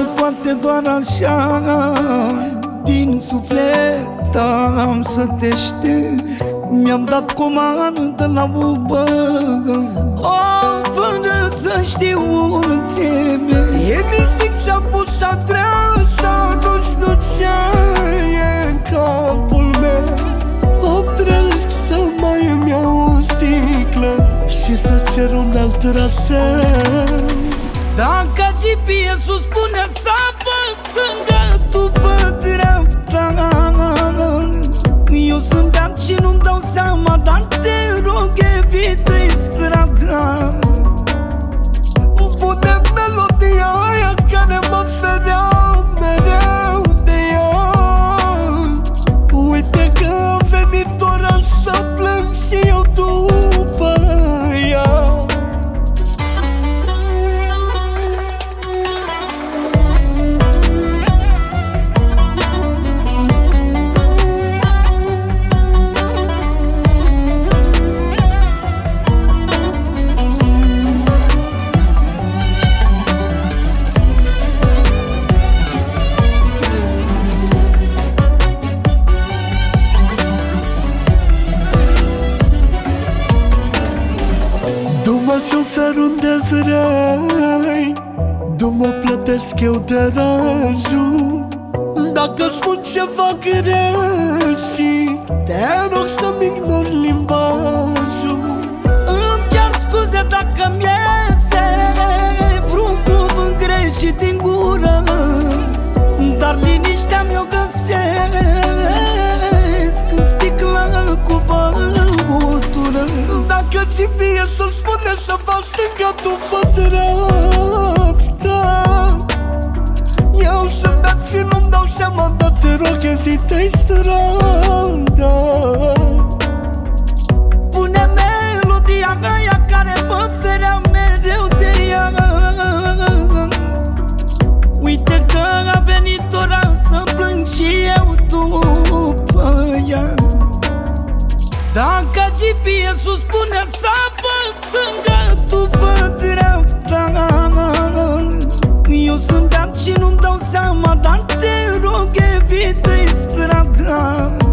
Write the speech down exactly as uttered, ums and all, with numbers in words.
poate doar așa din suflet am să te știu. Mi-am dat comandă la Uber, oh, fără să știu unde merg. E mistic, ți-am pus adresa, nu știu ce e în capul meu. Opresc să mai îmi iau o sticlă și să cer un alt traseu. Dacă G P S-ul spune să vă stânga, tu vă dreapta. Eu sunt beat și nu-mi dau seama, dar te rog evită-i strada. Pune melodia aia care mă ferea mereu de ea. Uite că a venit ora să plâng și eu după ea. Du-mă, șofer, unde vrei, du-mă, plătesc eu deranjul. Dacă spun ceva greșit, te rog să-mi ignori limbajul. Îmi cer scuze dacă mi-iese vreun cuvânt greșit din gură, dar liniștea mi-o găsesc în sticlă cu băutură. Dacă G P S-ul spune să fac stânga, tu fă dreapta. Eu sunt beat și nu-mi dau seama, dar te rog evită-i strada. Pune melodia aia care mă ferea mereu de ea. Uite că a venit ora să plâng și eu după ea. Dacă G P S-ul spune să vă stânga, tu vă dreapta. Eu sunt beat și nu-mi dau seama, dar te rog evită-i strada.